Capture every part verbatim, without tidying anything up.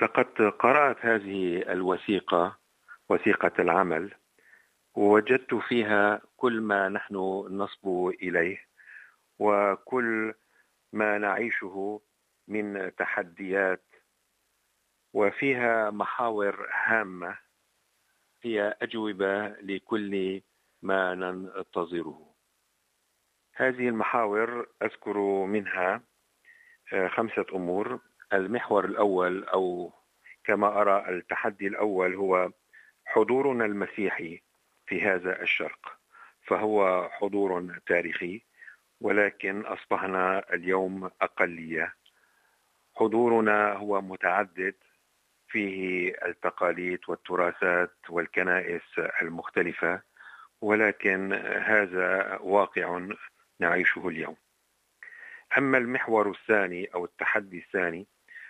لقد قرأت هذه الوثيقة، وثيقة العمل، ووجدت فيها كل ما نحن نصبو إليه وكل ما نعيشه من تحديات، وفيها محاور هامة هي أجوبة لكل ما ننتظره. هذه المحاور أذكر منها خمسة أمور. المحور الأول، أو كما أرى التحدي الأول، هو حضورنا المسيحي في هذا الشرق، فهو حضور تاريخي، ولكن أصبحنا اليوم أقلية. حضورنا هو متعدد، فيه التقاليد والتراثات والكنائس المختلفة، ولكن هذا واقع نعيشه اليوم. أما المحور الثاني أو التحدي الثاني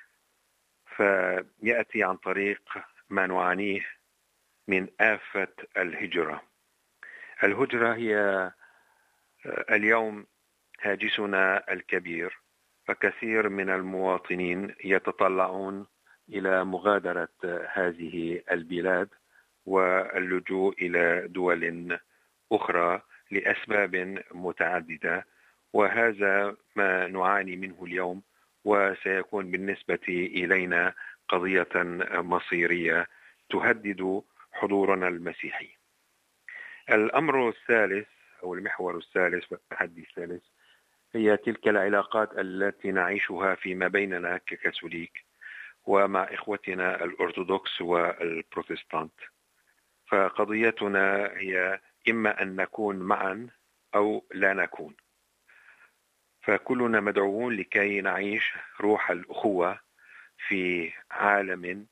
فيأتي عن طريق ما نعانيه من آفة الهجرة. الهجرة هي اليوم هاجسنا الكبير، فكثير من المواطنين يتطلعون إلى مغادرة هذه البلاد واللجوء إلى دول أخرى لأسباب متعددة، وهذا ما نعاني منه اليوم، وسيكون بالنسبة إلينا قضية مصيرية تهدد حضورنا المسيحي. الأمر الثالث أو المحور الثالث والتحدي الثالث هي تلك العلاقات التي نعيشها فيما بيننا ككاثوليك ومع إخوتنا الأرثوذكس والبروتستانت. فقضيتنا هي إما أن نكون معا أو لا نكون، فكلنا مدعوون لكي نعيش روح الأخوة في عالم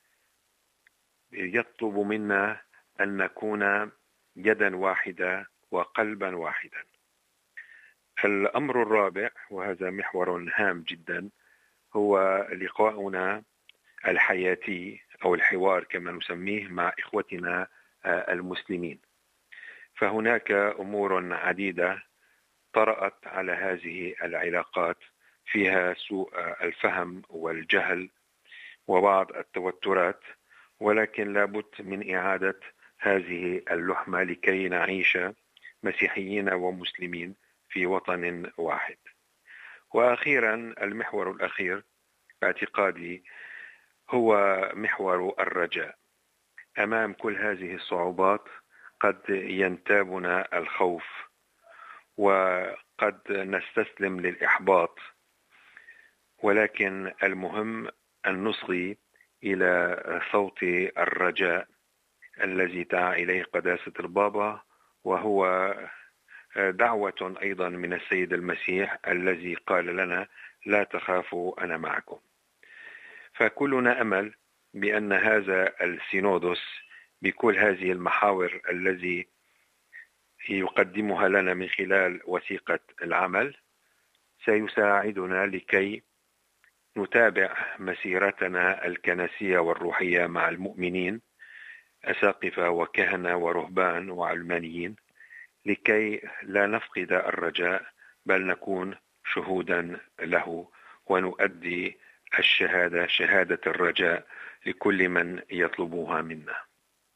يطلب منا أن نكون يدا واحدة وقلبا واحدا. الأمر الرابع، وهذا محور هام جدا، هو لقاؤنا الحياتي أو الحوار كما نسميه مع إخوتنا المسلمين. فهناك أمور عديدة طرأت على هذه العلاقات، فيها سوء الفهم والجهل وبعض التوترات، ولكن لابد من إعادة هذه اللحمة لكي نعيش مسيحيين ومسلمين في وطن واحد. وأخيرا المحور الأخير باعتقادي هو محور الرجاء. أمام كل هذه الصعوبات قد ينتابنا الخوف وقد نستسلم للإحباط، ولكن المهم أن نصغي إلى صوت الرجاء الذي دعا إليه قداسة البابا، وهو دعوة أيضا من السيد المسيح الذي قال لنا لا تخافوا أنا معكم. فكلنا أمل بأن هذا السينودوس بكل هذه المحاور الذي يقدمها لنا من خلال وثيقة العمل سيساعدنا لكي نتابع مسيرتنا الكنسية والروحية مع المؤمنين، أساقفة وكهنة ورهبان وعلمانيين، لكي لا نفقد الرجاء بل نكون شهودا له ونؤدي الشهادة، شهادة الرجاء، لكل من يطلبها منا.